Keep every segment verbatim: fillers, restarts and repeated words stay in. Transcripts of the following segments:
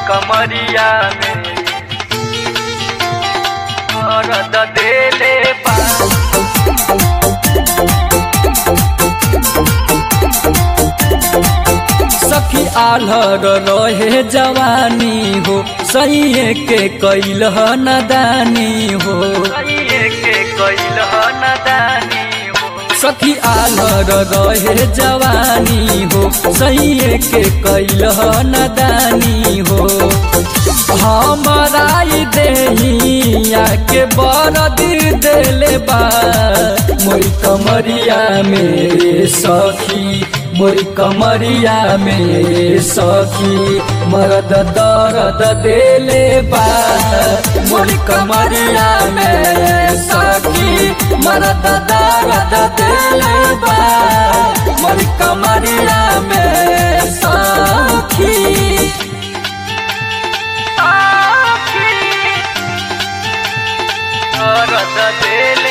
कमरिया में दर्द देले बा। सखी आल्हर रहे जवानी हो, सही के कैल नदानी हो। सही के कैल नदानी हो। सखी आल्हर रहे जवानी हो, सही के कैल नदानी हो। हमारा देहिया के बरद देले बा मोरी कमरिया में सखी, मोरी कमरिया में सखी मरद दर्द देले बा। मोरी कमरिया में सखी मरद दर्द देले बा। मोरी कमरिया में सखी दर्द देले।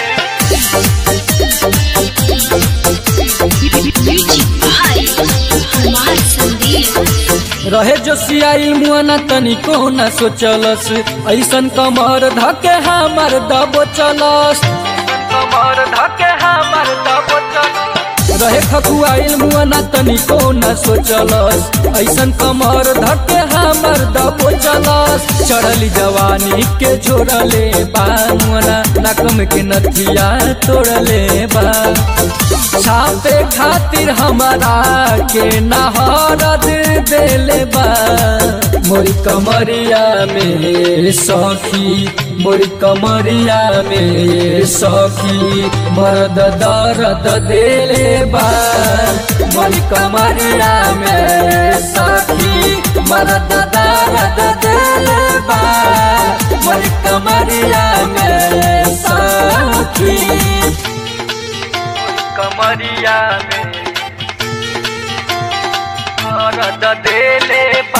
रहे जो सियाइल मुआना तनिको न सोचलस, ऐसन कमर धके हमर दबो चलस। कमर धके हमर दबो चलस। रहे खकुआइल मुआना तनिको न सोचलस, ऐसन कमर धके हमर दबो चलस। चढ़ली जवानी के जोड़ले बा मुआना, नाकम के नथिया तोड़ले बा। छापे खातिर हमारा के नहरद देले बा मोरी कमरिया में सखी, मोरी कमरिया में सखी मर्द दर्द देले बा। मोरी कमरिया में सखी मर्द दर्द देले बा। मोरी कमरिया में सखी कमरिया में दर्द देले बा।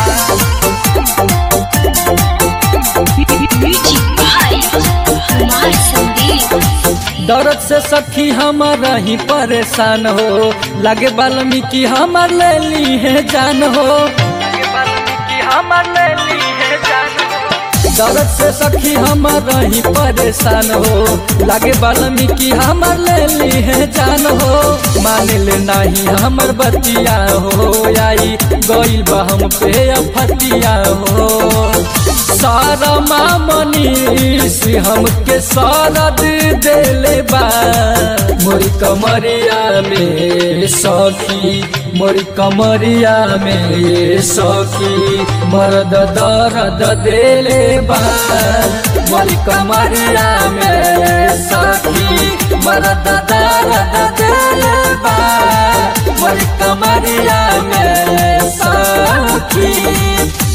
दर्द से सखी हमारा ही परेशान हो, लगे वाल्मीकि हमार ले ली है जान हो। लगे वाल्मीकि हमार ले ली है जान हो। दर्द से सखी हमारा ही परेशान हो, लगे वाल्मीकि हमार ले ली है जान हो। माने ले नहीं हमर बतिया हो, आई गइल बा हम पे अफतिया हो। सारा मनीष हमके सरद देले बा मोरी कमरिया में सखी, मोरी कमरिया में सखी मर्द दर्द देले बा। मोरी कमरिया में सखी मर्द दर्द देले बा। मोरी कमरिया में सखी।